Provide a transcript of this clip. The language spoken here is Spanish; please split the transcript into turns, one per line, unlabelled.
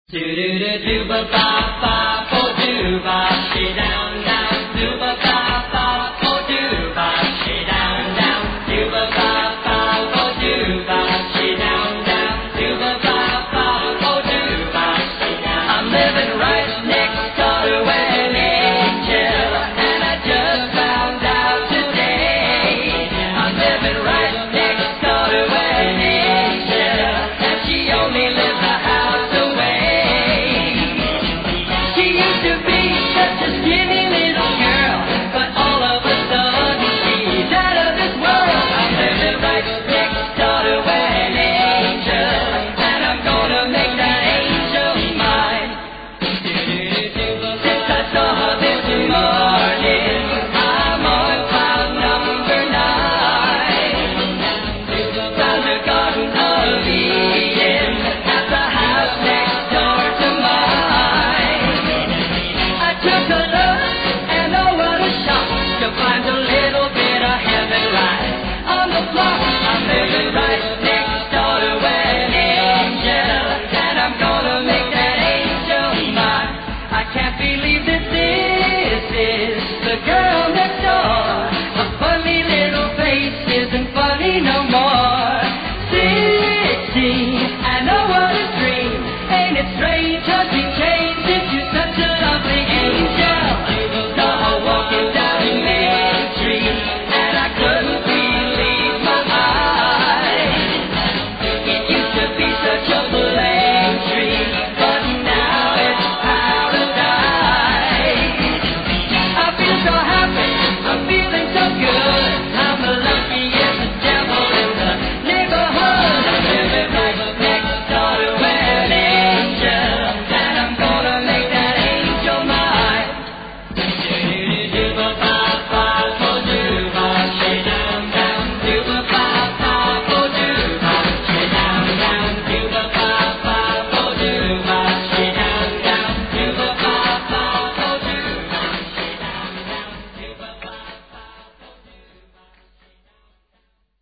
Do do do do ba ba ba po do ba she down down do ba ba ba po do ba she down down do ba ba ba po do ba she down down do ba ba ba po do ba she down. I'm living right next door to an angel, and I just found out today. I'm living right next door to an angel, and she only lives a house away. Strange.